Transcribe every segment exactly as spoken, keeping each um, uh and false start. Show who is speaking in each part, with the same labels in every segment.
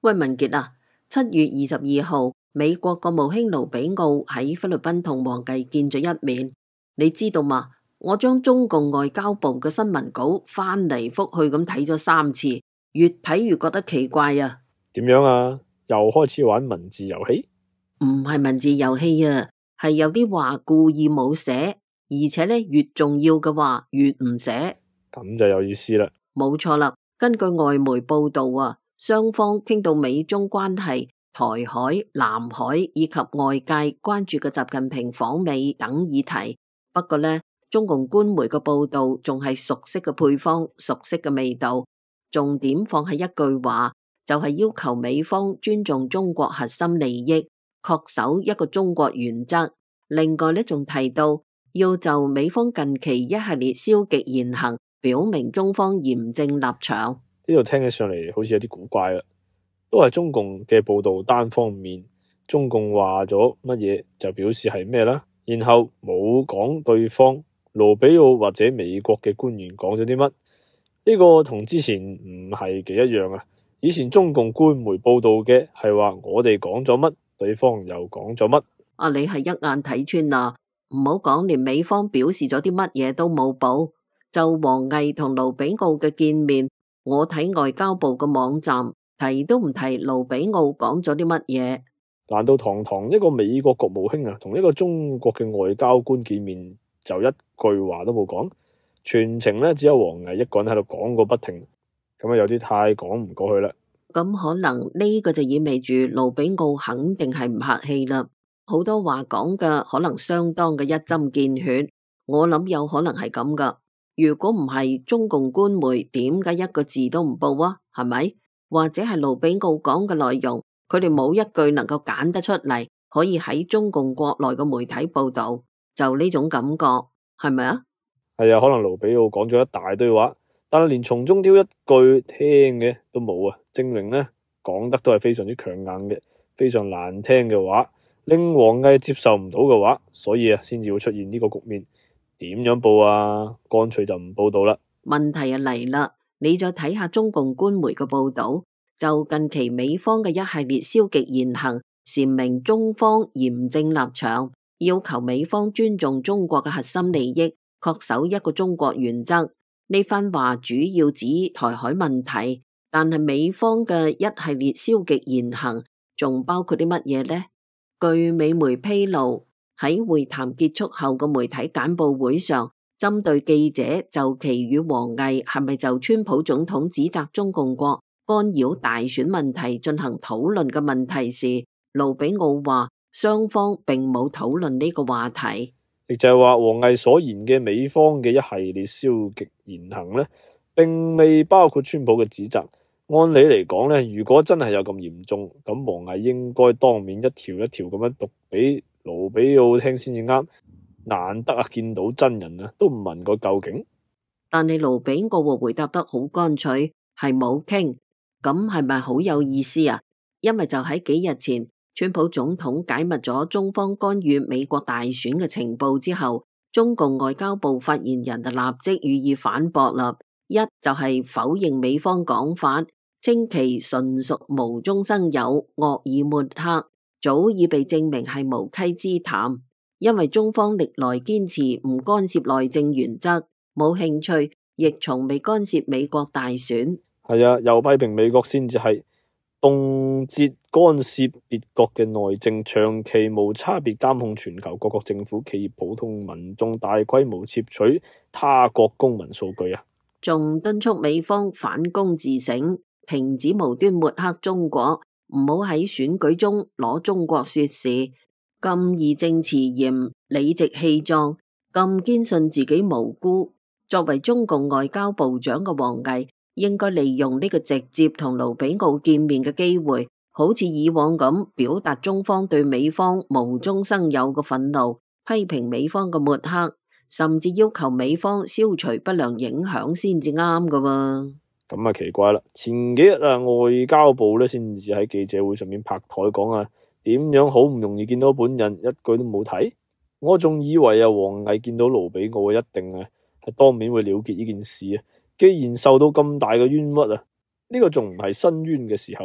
Speaker 1: 喂，文傑啊，七月二十二號，美國國務卿盧比奧喺菲律賓同王毅見咗一面，你知道嘛？我將中共外交部嘅新聞稿翻嚟覆去咁睇咗三次，越睇越覺得奇怪啊！
Speaker 2: 點樣啊？又開始玩文字遊戲？
Speaker 1: 唔係文字遊戲啊，係有啲話故意冇寫，而且咧越重要嘅話越唔寫，
Speaker 2: 咁就有意思啦。
Speaker 1: 冇錯啦，根據外媒報道啊。雙方傾到美中關係、台海、南海以及外界關注嘅習近平訪美等議題。不過呢，中共官媒嘅報道仲係熟悉嘅配方、熟悉嘅味道，重點放喺一句話，就係要求美方尊重中國核心利益，恪守一個中國原則。另外呢，仲提到要就美方近期一系列消極言行，表明中方嚴正立場。
Speaker 2: 呢度聽起上嚟好似有啲古怪啦，都係中共嘅報道單方面，中共話咗乜嘢就表示係咩啦，然後冇講對方盧比奧或者美國嘅官員講咗啲乜，呢個同之前唔係幾一樣啊。以前中共官媒報道嘅係話我哋講咗乜，對方又講咗乜。
Speaker 1: 啊，你係一眼睇穿啦，唔好講連美方表示咗啲乜嘢都冇報，就王毅同盧比奧嘅見面。我睇外交部嘅網站提都唔提盧比奧講咗啲乜嘢。
Speaker 2: 難道堂堂一個美國國務卿啊，同一個中國嘅外交官見面就一句話都冇講？全程咧只有王毅一個人喺度講個不停，咁啊有啲太講唔過去啦。
Speaker 1: 咁可能呢個就意味住盧比奧肯定係唔客氣啦。好多話講嘅可能相當嘅一針見血，我諗有可能係咁噶。如果唔係中共官媒，點解一個字都唔報啊？係咪？或者係盧比奧講嘅內容，佢哋冇一句能夠揀得出嚟，可以喺中共國內嘅媒體報道，就呢種感覺，係咪啊？
Speaker 2: 係啊，可能盧比奧講咗一大堆話，但係連從中挑一句聽嘅都冇啊，證明呢講得都係非常之強硬嘅，非常難聽嘅話，令王毅接受唔到嘅話，所以啊，先至會出現呢個局面。點樣報啊？乾脆就唔報道啦。
Speaker 1: 問題啊嚟啦，你再睇下中共官媒嘅報道，就近期美方嘅一系列消極言行，闡明中方嚴正立場，要求美方尊重中國嘅核心利益，恪守一個中國原則。呢番話主要指台海問題，但係美方嘅一系列消極言行，仲包括啲乜嘢呢？據美媒披露，喺會談結束後嘅媒體簡報會上，針對記者就其與王毅係咪就川普總統指責中共國干擾大選問題進行討論嘅問題時，盧比奧話雙方並冇討論呢個話題，
Speaker 2: 亦就係話王毅所言嘅美方嘅一系列消極言行呢，並未包括川普嘅指責。按理嚟講呢，如果真係有咁嚴重，咁王毅應該當面一條一條咁樣讀俾盧比奧聽先至啱。難得啊，見到真人啊，都唔問個究竟。
Speaker 1: 但係盧比奧回答得好乾脆，係冇傾。咁係咪好有意思啊？因為就喺幾日前，川普總統解密咗中方干預美國大選嘅情報之後，中共外交部發言人就立即予以反駁啦。一就係否認美方講法，稱其純屬無中生有、惡意抹黑，早已被證明係無稽之談。因為中方歷來堅持唔干涉內政原則，冇興趣，亦從未干涉美國大選。
Speaker 2: 係啊，又批評美國先至係動輒干涉別國嘅內政，長期無差別監控全球各國政府、企業、普通民眾，大規模竊取他國公民數據啊！
Speaker 1: 仲敦促美方反躬自省，停止無端抹黑中國，唔好喺選舉中攞中國說事。咁義正辭嚴、理直氣壯，咁堅信自己無辜。作為中共外交部長嘅王毅，應該利用呢個直接同盧比奧見面嘅機會，好似以往咁表達中方對美方無中生有嘅憤怒，批評美方嘅抹黑，甚至要求美方消除不良影響先至啱㗎喎。
Speaker 2: 咁啊奇怪啦！前幾日啊，外交部咧先至喺記者會上面拍台講啊。點樣好唔容易見到本人，一句都冇提。我仲以為啊，王毅見到盧比奧一定啊係當面會了結呢件事啊。既然受到咁大嘅冤屈啊，呢個仲唔係申冤嘅時候？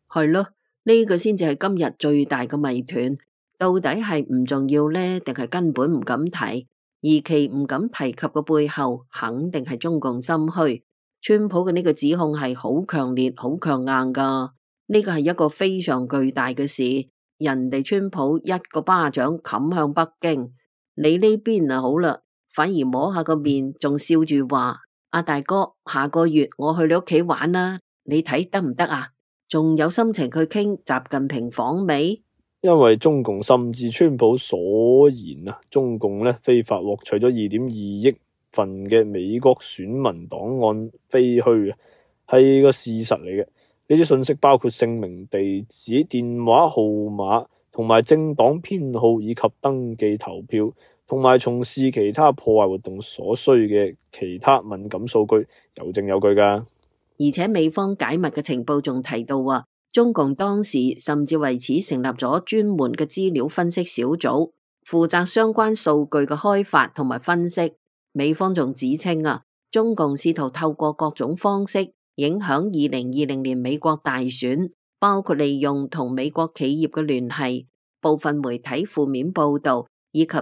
Speaker 1: 係咯，呢個先至係今日最大嘅謎團，到底係唔重要呢？定係根本唔敢提？而其唔敢提及嘅背後，肯定係中共心虛。川普嘅呢個指控係好強烈、好強硬噶，呢個係一個非常巨大嘅事。人哋川普一個巴掌冚向北京，你呢邊啊好啦，反而摸下個面，仲笑住話：阿大哥，下個月我去你屋企玩啦，你睇得唔得啊？仲有心情去傾習近平訪美？
Speaker 2: 因為中共甚至川普所言啊，中共咧非法獲取咗二點二億份嘅美國選民檔案非虛啊，係個事實嚟嘅。呢啲信息包括姓名、地址、電話號碼同埋政黨編號，以及登記投票同埋從事其他破壞活動所需嘅其他敏感數據，有證有據噶。
Speaker 1: 而且美方解密嘅情報仲提到啊，中共當時甚至為此成立咗專門嘅資料分析小組，負責相關數據嘅開發同埋分析。美方仲指稱啊，中共試圖透過各種方式影響二零二零年美國大選，包括利用同美國企業嘅聯繫、部分媒體負面報道，以及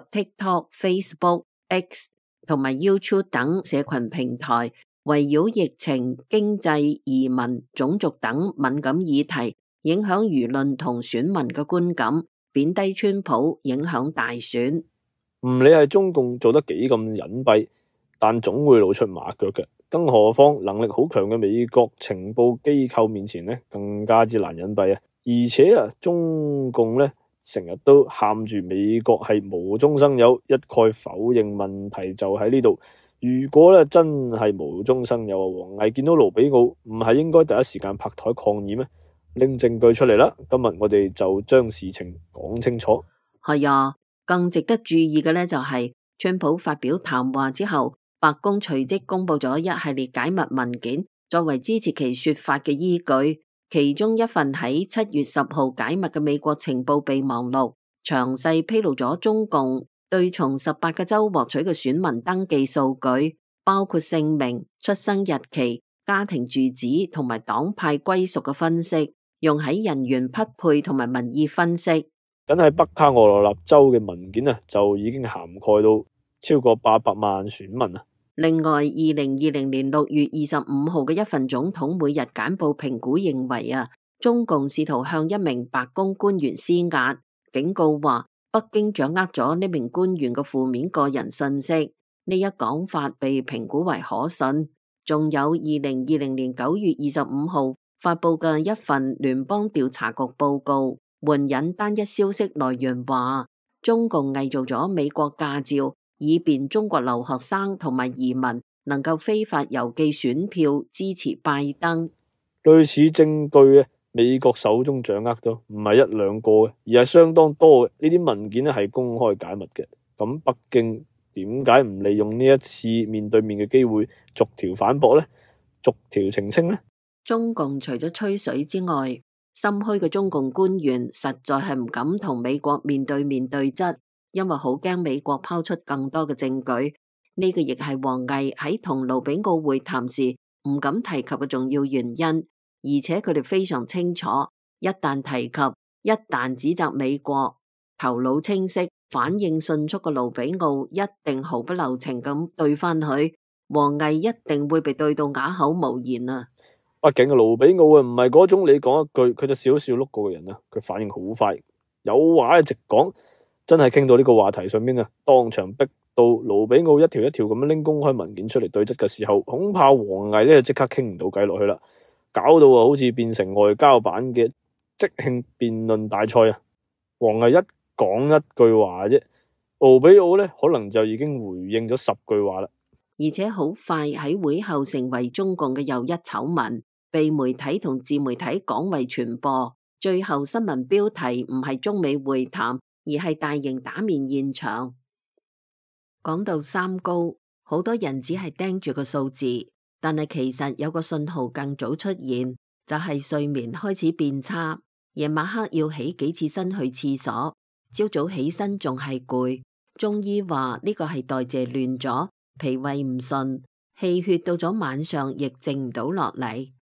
Speaker 1: TikTok、Facebook、X 同埋 YouTube 等社群平台，圍繞疫情、經濟、移民、種族等敏感議題，影響輿論同選民嘅觀感，貶低川普，影響大選。
Speaker 2: 唔理係中共做得幾咁隱蔽，但總會露出馬腳嘅。更何況能力好強嘅美國情報機構面前咧，更加之難隱蔽啊！而且啊，中共咧成日都喊住美國係無中生有，一概否認。問題就喺呢度。如果咧真係無中生有啊，王毅見到盧比奧唔係應該第一時間拍台抗議咩？拎證據出嚟啦！今日我哋就將事情講清楚。
Speaker 1: 係啊，更值得注意嘅咧就係川普發表談話之後，白宮隨即公布咗一系列解密文件，作為支持其說法嘅依據。其中一份喺七月十號解密嘅美國情報備忘錄，詳細披露咗中共對從十八個州獲取嘅選民登記數據，包括姓名、出生日期、家庭住址同埋黨派歸屬嘅分析，用喺人員匹配同埋民意分析。
Speaker 2: 僅係北卡羅來納州嘅文件啊，就已經涵蓋到超過八百萬選民啊。
Speaker 1: 另外，二零二零年六月二十五號嘅一份總統每日簡報評估認為啊，中共試圖向一名白宮官員施壓，警告話北京掌握咗呢名官員嘅負面個人信息。呢一講法被評估為可信。仲有二零二零年九月二十五號發佈嘅一份聯邦調查局報告，援引單一消息來源話，中共偽造咗美國駕照，以便中國留學生同埋移民能夠非法郵寄選票支持拜登。
Speaker 2: 類似證據啊，美國手中掌握咗唔係一兩個嘅，而係相當多嘅。呢啲文件咧係公開解密嘅。咁北京點解唔利用呢一次面對面嘅機會，逐條反駁呢？逐條澄清呢？
Speaker 1: 中共除咗吹水之外，心虛嘅中共官員實在係唔敢同美國面對面對質。因為好驚美國拋出更多嘅證據，呢個亦係王毅喺同盧比奧會談時唔敢提及嘅重要原因。而且佢哋非常清楚，一旦提及，一旦指責美國，頭腦清晰、反應迅速嘅盧比奧一定毫不留情咁對翻佢，王毅一定會被對到啞口無言啊！
Speaker 2: 畢竟盧比奧啊唔係嗰種你講一句佢就少少碌過嘅人啊，佢反應好快，有話直講。真係傾到呢個話題上面啊，當場逼到盧比奧一條一條咁樣拎公開文件出嚟對質嘅時候，恐怕王毅呢就即刻傾唔到偈落去啦，搞到啊好似變成外交版嘅即興辯論大賽啊！王毅一講一句話啫，盧比奧呢可能就已經回應咗十句話啦，
Speaker 1: 而且好快喺會後成為中共嘅又一醜聞，被媒體同自媒體廣為傳播。最後新聞標題唔係中美會談，而係大型打面現場。講到三高，好多人只係盯住個數字，但係其實有個信號更早出現，就係睡眠開始變差，夜晚黑要起幾次身去廁所，朝早起身仲係攰。中醫話呢個係代謝亂咗，脾胃唔順，氣血到咗晚上亦靜唔到落嚟。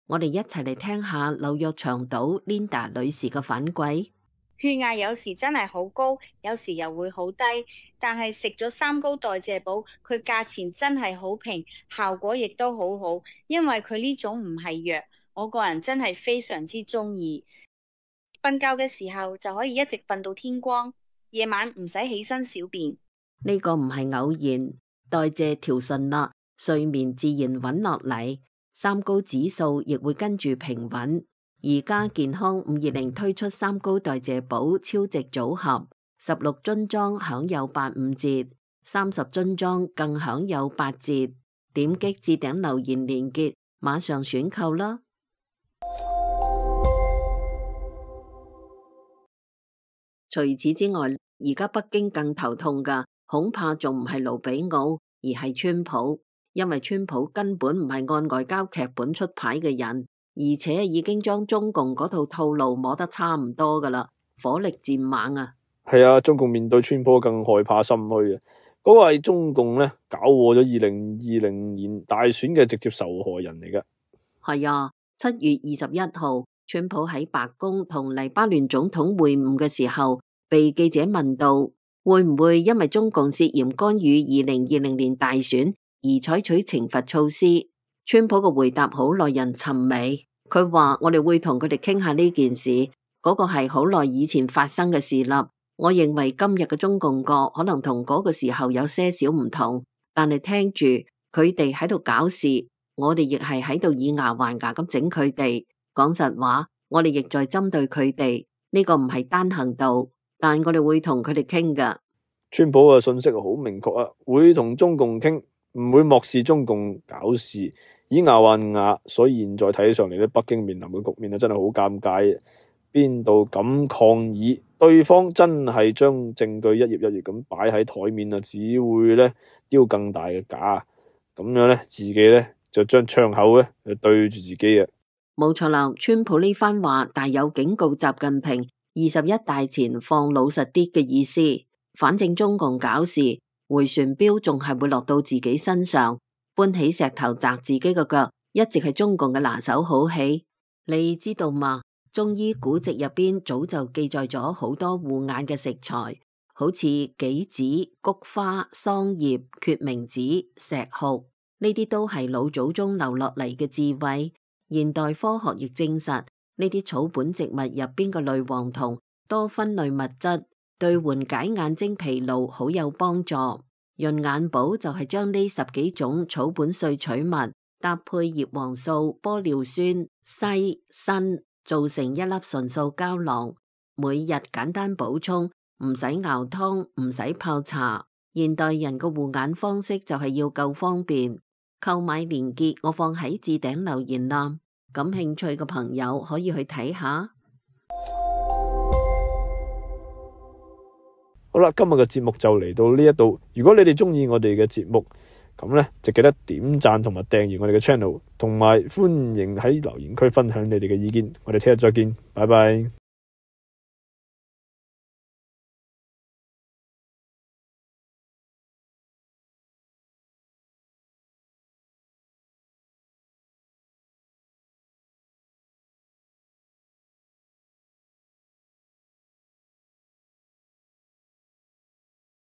Speaker 1: 我哋一齊嚟聽下紐約長島 Linda 女士嘅反饋。
Speaker 3: 血壓有時真係好高，有時又會好低，但係食咗三高代謝寶，佢價錢真係好平，效果亦都好好，因為佢呢種唔係藥，我個人真係非常之鍾意。瞓覺嘅時候就可以一直瞓到天光，夜晚唔使起身小便。
Speaker 1: 呢個唔係偶然，代謝調順啦，睡眠自然穩落嚟，三高指數亦會跟住平穩。而家健康五二零推出三高代謝寶超值組合，十六樽裝享有八五折，三十樽裝更享有八折。點擊置頂留言連結，馬上選購啦！除此之外，而家北京更頭痛㗎，恐怕仲唔係盧比奧，而係川普，因為川普根本唔係按外交劇本出牌嘅人。而且已經將中共嗰套套路摸得差唔多噶啦，火力漸猛啊！
Speaker 2: 係啊，中共面對川普更害怕心虛啊！嗰、那個係中共咧搞禍咗二零二零年大選嘅直接受害人嚟噶。
Speaker 1: 係啊，七月二十一號，川普喺白宮同黎巴嫩總統會晤嘅時候，被記者問到會唔會因為中共涉嫌干預二零二零年大選而採取懲罰措施？川普嘅回答好耐人尋味。佢話我哋會同佢哋傾下呢件事，嗰個係好耐以前發生嘅事啦。我認為今日嘅中共國可能同嗰個時候有些少唔同，但係聽住佢哋喺度搞事，我哋亦係喺度以牙還牙咁整佢哋。講實話，我哋亦在針對佢哋，呢個唔係單行道，但我哋會同佢哋傾㗎。
Speaker 2: 川普嘅信息好明確啊，會同中共傾，唔會漠視中共搞事。以牙還牙，所以現在睇上嚟咧，北京面臨嘅局面啊，真係好尷尬。邊度敢抗議，對方真係將證據一頁一頁咁擺喺台面啊，只會咧丟更大嘅架。咁樣咧，自己咧就將槍口咧就對住自己啊。
Speaker 1: 冇錯啦，川普呢番話大有警告習近平二十一大前放老實啲嘅意思。反正中共搞事，回旋鏢仲係會落到自己身上。搬起石頭砸自己嘅腳，一直係中共嘅拿手好戲。你知道嗎？中醫古籍入邊早就記載咗好多護眼嘅食材，好似杞子、菊花、桑葉、決明子、石斛，呢啲都係老祖宗留落嚟嘅智慧。現代科學亦證實，呢啲草本植物入邊嘅類黃酮多酚類物質，對緩解眼睛疲勞好有幫助。潤眼寶就係將呢十幾種草本萃取物搭配葉黃素、玻尿酸、硒、鋅，做成一粒純素膠囊，每日簡單補充，唔使熬湯，唔使泡茶。現代人嘅護眼方式就係要夠方便，購買鏈接我放喺置頂留言啦，感興趣嘅朋友可以去睇下。
Speaker 2: 好啦，今日嘅節目就嚟到呢一度。如果你哋中意我哋嘅節目，咁咧就記得點讚同埋訂閱我哋嘅 channel，同埋歡迎喺留言區分享你哋嘅意見。我哋聽日再見，拜拜。